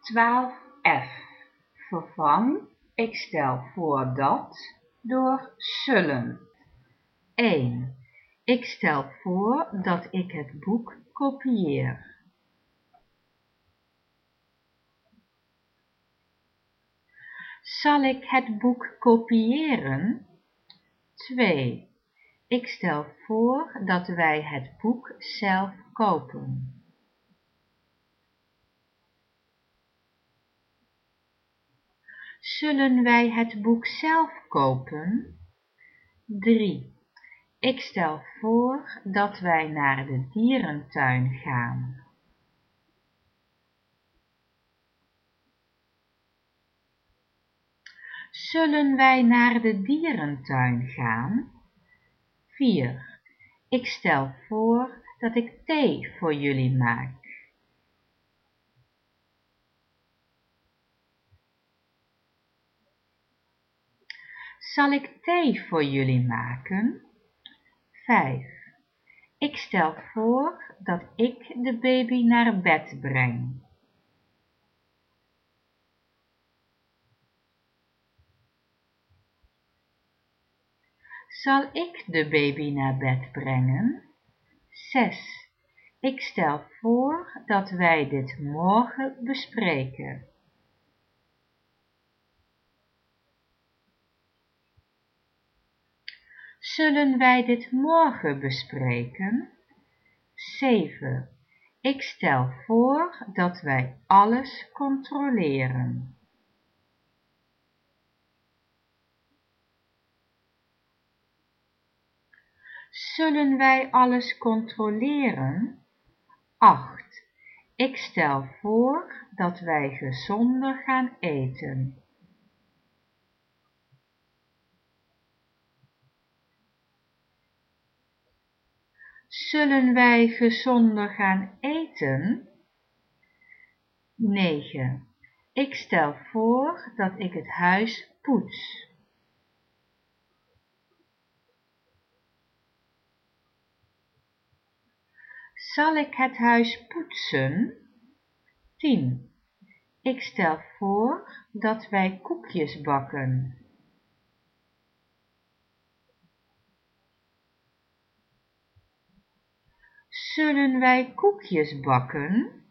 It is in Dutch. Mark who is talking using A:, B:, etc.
A: 12f. Vervang ik stel voor dat door zullen. 1. Ik stel voor dat ik het boek kopieer. Zal ik het boek kopiëren? 2. Ik stel voor dat wij het boek zelf kopen. Zullen wij het boek zelf kopen? 3. Ik stel voor dat wij naar de dierentuin gaan. Zullen wij naar de dierentuin gaan? 4. Ik stel voor dat ik thee voor jullie maak. Zal ik thee voor jullie maken? 5. Ik stel voor dat ik de baby naar bed breng. Zal ik de baby naar bed brengen? 6. Ik stel voor dat wij dit morgen bespreken. Zullen wij dit morgen bespreken? 7. Ik stel voor dat wij alles controleren. Zullen wij alles controleren? 8. Ik stel voor dat wij gezonder gaan eten. Zullen wij gezonder gaan eten? 9. Ik stel voor dat ik het huis poets. Zal ik het huis poetsen? 10. Ik stel voor dat wij koekjes bakken. Zullen wij koekjes bakken?